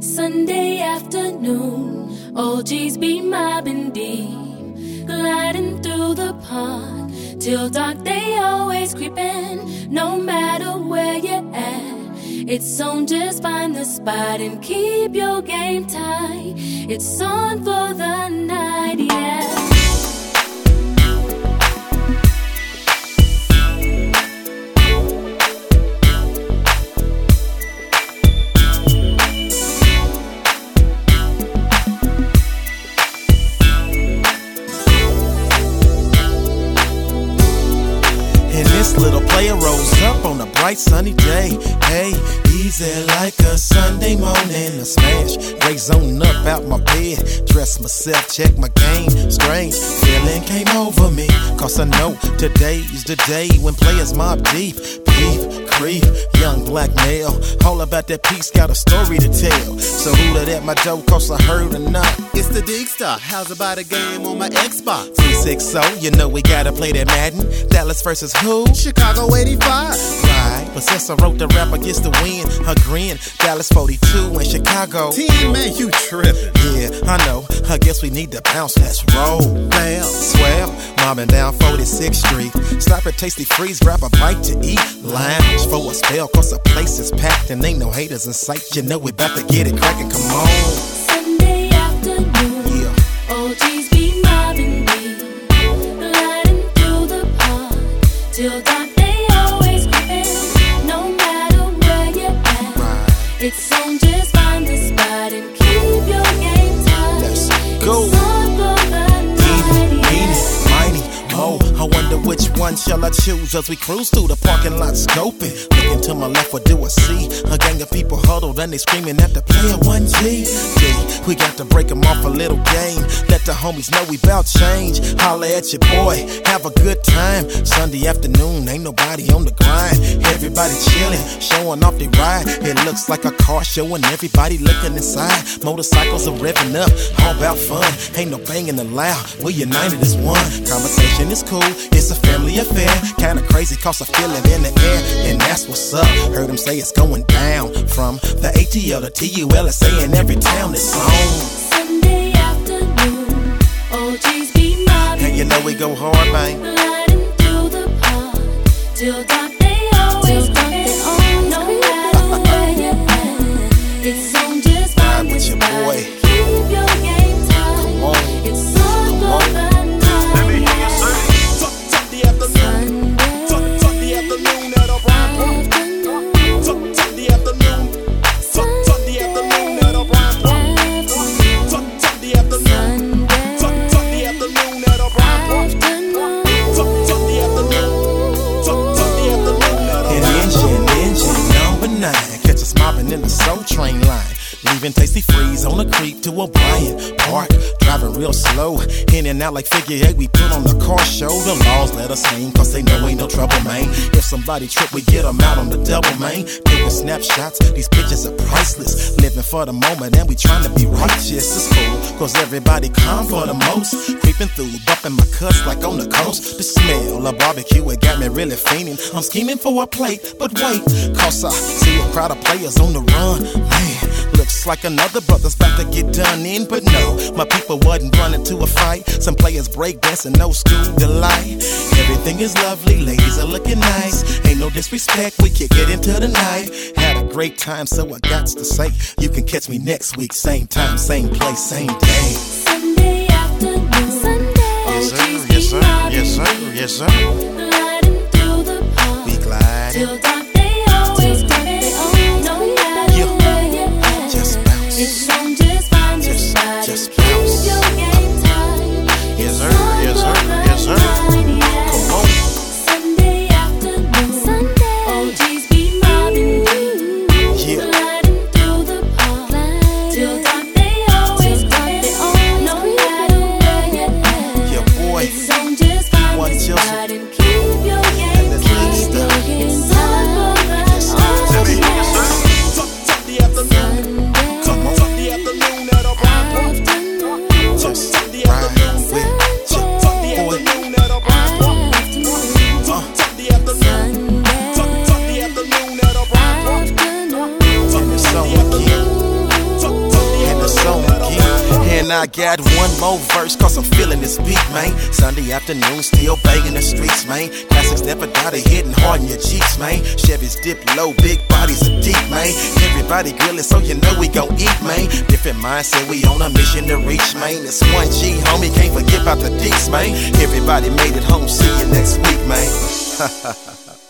Sunday afternoon, OGs be mobbing deep, gliding through the park. Till dark they always creepin', no matter where you're at. It's on, just find the spot and keep your game tight. It's on for the night, yeah. This little player rose up on a bright sunny day. Hey, easy like a Sunday morning. A smash, Ray zone up out my bed. Dress myself, check my game. Strange feeling came over me, cause I know today is the day when players mob deep. Peep, creep, young black male. All about that piece, got a story to tell. So who that at my door, cause I heard enough. It's the Dig Star, how's about a game on my Xbox? 360, you know we gotta play that Madden. Dallas versus who? Chicago 85. Right, but since I wrote the rap against the wind, her grin, Dallas 42 and Chicago. Team, man, you trippin'. Yeah, I know, I guess we need to bounce, let's roll. Bam, swell, mobbing down 46th Street. Stop at Tasty Freeze, grab a bite to eat. Lounge for a spell, cause the place is packed and ain't no haters in sight. You know we bout to get it crackin', come on. Sunday afternoon, yeah. OGs be mobbing deep, gliding through the park. Till dark they always creepin', no matter where you're at. Right. It's on, just find the spot and keep your game tight. Let's go. It's on for the night, mighty, oh, I wonder which one shall I choose as we cruise through the parking lot scoping. Looking to my left, what do I see? A gang of people huddled and they screaming at the player 1G. G, we got to break them off a little game. Let the homies know we bout change. Holla at your boy, have a good time. Sunday afternoon, ain't nobody on the grind. Everybody chilling, showing off they ride. It looks like a car show and everybody looking inside. Motorcycles are revving up, all about fun. Ain't no banging allowed, we're united as one. Conversation is cool, it's a family affair. Kinda crazy cause I feel it in the air, and that's what's up. Heard them say it's going down from the ATL to TULSA in every town it's on. Sunday afternoon, OGs be mobbing. And you know we go hard, man. Gliding through the park. Till dark they always creepin', no matter where you're at. It's on, just find the spot. Keep your game tight. It's on for the night. Let me hear you say Sunday afternoon. Sunday afternoon at a Brian Park. Sunday afternoon. Sunday afternoon at a Brian Park. Sunday afternoon. Sunday afternoon at a Brian Park. Sunday afternoon. Sunday afternoon at a Brian Park. Engine number 9. Catch us mobbing in the Soul Train line. Leaving Tasty Freeze on the creek to O'Brien Park. Driving real slow, in and out like figure 8. We put on the car show. The laws let us hang, cause they know ain't no trouble, man. If somebody trip, we get them out on the double, man. Taking snapshots, these pictures are priceless. Living for the moment and we trying to be righteous. It's cool, cause everybody calm for the most. Creeping through, bumping my cuts like on the coast. The smell of barbecue, it got me really fiending. I'm scheming for a plate, but wait, cause I see a crowd of players on the run. Man, looks like another brother's about to get done in, but no, my people wasn't running to a fight. Some players break dancing, no school delight. Everything is lovely, ladies are looking nice. Ain't no disrespect, we kick it into the night. Had a great time, so I got to say, you can catch me next week, same time, same place, same day. Sunday afternoon, Sunday. Yes sir, yes sir, yes sir, yes sir. Gliding through the park. We glide. Till dark they always creepin', no matter where you're at. Just bounce. It's on, just find the spot. Just Keep bounce. your game tight. Yes sir, yes sir, yes sir. Come on. Sunday afternoon, Sunday. OGs be mobbing deep, Yeah. gliding through the park. Till dark they always creepin', no matter where you're at. Yeah, boy. It's on, just find One the Joseph. spot and keep your game And the tight. Dig Star. It's on And I got one more verse, cause I'm feeling this beat, man. Sunday afternoon, still banging the streets, man. Classics never die, they hitting hard in your cheeks, man. Chevys dip low, big bodies are deep, man. Everybody grilling, so you know we gon' eat, man. Different mindset, we on a mission to reach, man. It's 1G, homie, can't forget about the deeks, man. Everybody made it home, see you next week, man.